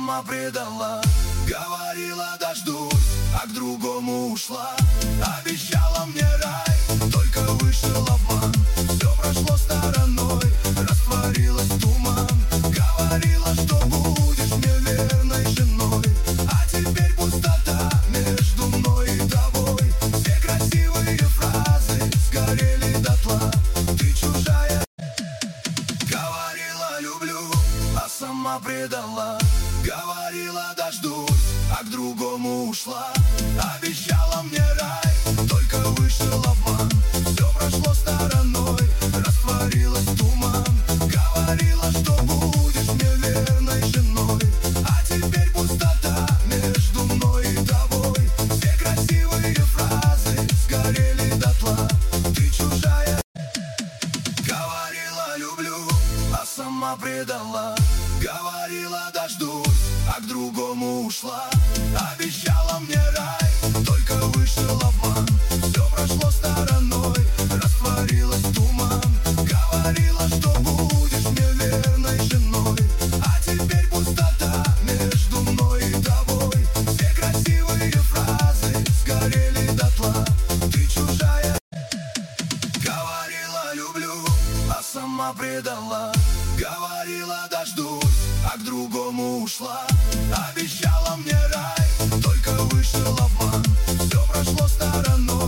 сама предала. Говорила дождусь, а к другому ушла. Обещала мне рай, только вышел обман. Все прошло стороной, растворилась в туман. Говорила, что будешь мне верной женой, а теперь пустота между мной и тобой. Все красивые фразы сгорели дотла. Ты чужая. Говорила люблю, а сама предала. Говорила дождусь, а к другому ушла. Обещала мне рай, только вышел обман. Все прошло стороной, растворилась в туман. Говорила, что будешь мне верной женой, а теперь пустота между мной и тобой. Все красивые фразы сгорели дотла. Ты чужая. Говорила люблю, а сама предала. Говорила дождусь, а к другому ушла. Обещала мне рай, только вышел обман. Все прошло стороной, растворилась в туман. Говорила, что будешь мне верной женой, а теперь пустота между мной и тобой. Все красивые фразы сгорели дотла. Ты чужая. Говорила люблю, а сама предала. Говорила дождусь, а к другому ушла. Обещала мне рай, только вышел обман. Все прошло стороной.